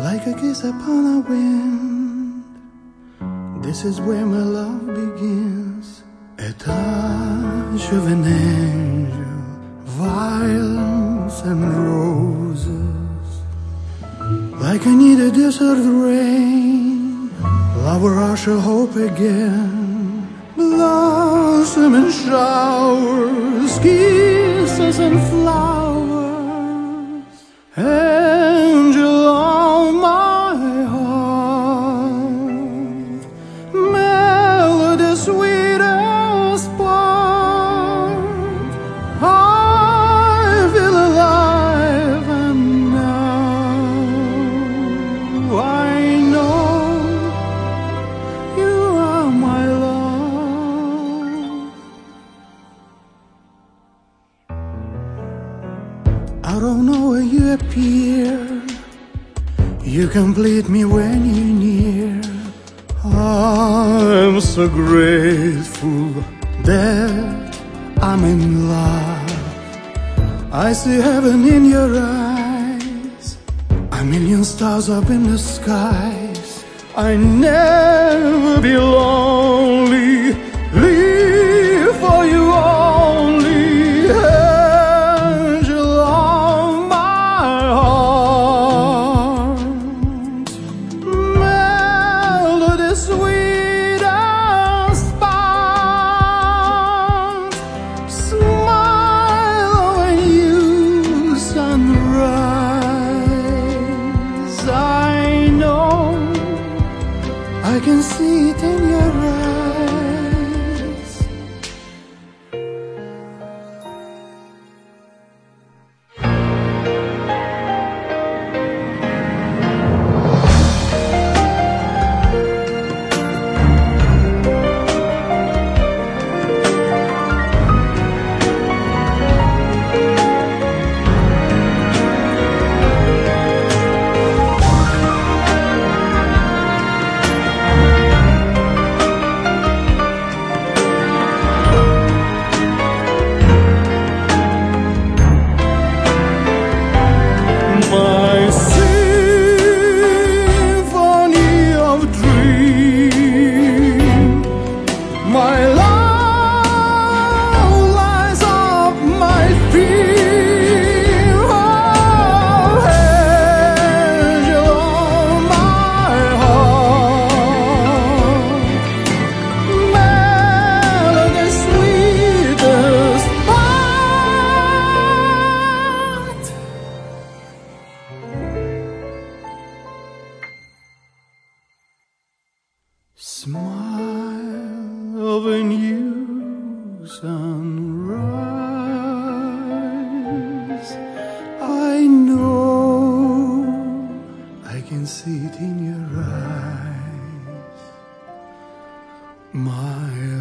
like a kiss upon a wind. This is where my love begins. A touch of an angel, violets and roses, like I need a desert rain. Love will rush a hope again. Blossom and showers, kisses and flowers, angel on my heart, melody sweet as part. I feel alive and now I know you are my love. I don't know where you appear, you complete me when you're near. I'm so grateful that I'm in love. I see heaven in your eyes, a million stars up in the skies. I never be lonely, live for you only. Angel on my heart, melody sweet as part. Smile when you sunrise. I know I can see it in your eyes. My symphony of dreams, my love lies up my feet. Oh, angel on my heart, melody sweet as part. Smile when you sunrise. I know I can see it in your eyes, my